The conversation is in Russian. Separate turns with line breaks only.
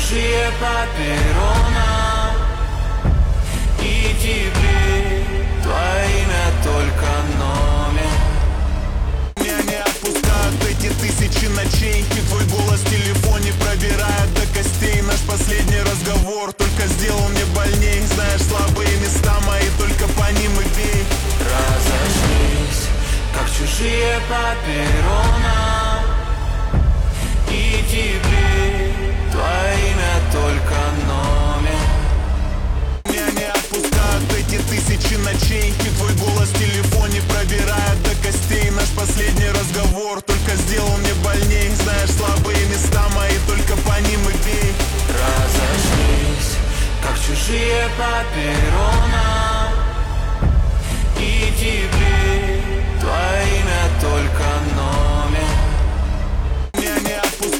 чужие по перронам. И теперь твое имя только номер.
Меня не отпускают эти тысячи ночей, и твой голос в телефоне пробирает до костей. Наш последний разговор только сделал мне больней. Знаешь слабые места мои, только по ним и бей.
Разошлись, как чужие по перронам. И теперь твое имя только номер.
Меня не отпускают эти тысячи ночей, и твой голос в телефоне пробирает до костей. Наш последний разговор только сделал мне больней. Знаешь слабые места мои, только по ним и бей.
Разошлись, как чужие по перронам.